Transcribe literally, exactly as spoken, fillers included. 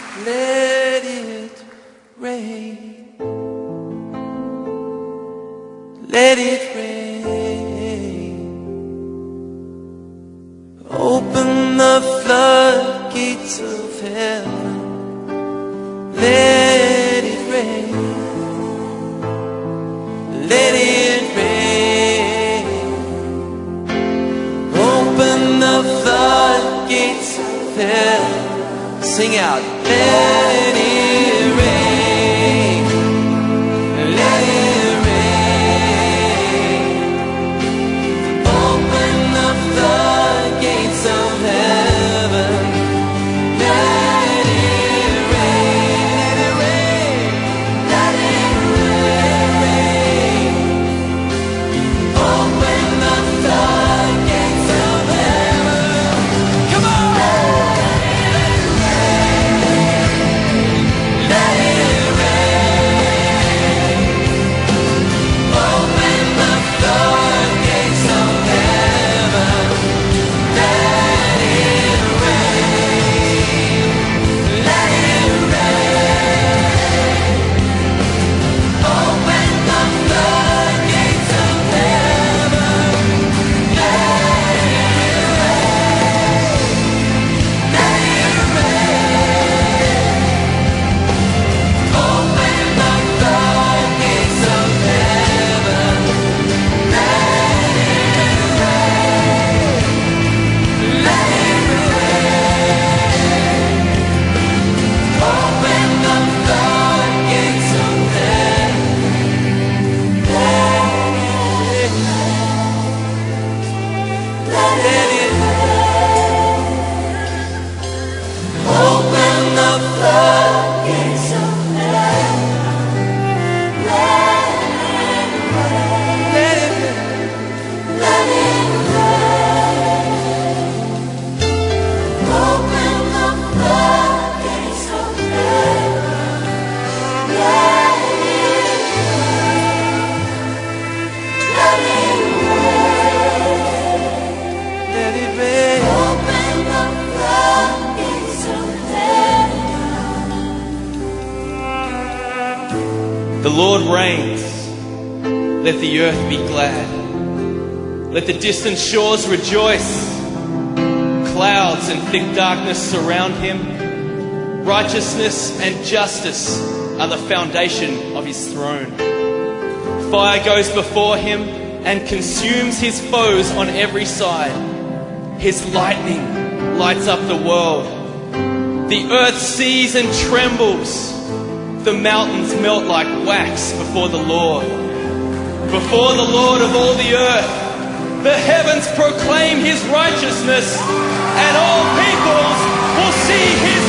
let it rain. Let it rain. Open the floodgates of heaven. Let it rain. Let it rain. Open the floodgates of heaven. Sing out. Let it rain. Let it rain. Open the floodgates of heaven. Let it rain. Let it rain. Open the floodgates of heaven. Come on! Let it rain. Open the floodgates of heaven. Let it rain. Let it rain. Open the floodgates of heaven. Let it rain. Let it rain. Open the floodgates of heaven. Let it rain. Let it rain. Open the floodgates of heaven. Let it rain. Open the floodgates of heaven. Let it rain. Let it rain. Open the floodgates of heaven. Let it rain. Let it rain. Let it rain. Open the floodgates of heaven. The Lord reigns. Let the earth be glad. Let the distant shores rejoice. Clouds and thick darkness surround him. Righteousness and justice are the foundation of his throne. Fire goes before him and consumes his foes on every side. His lightning lights up the world. The earth sees and trembles. The mountains melt like wax before the Lord. Before the Lord of all the earth, the heavens proclaim his righteousness, and all peoples will see his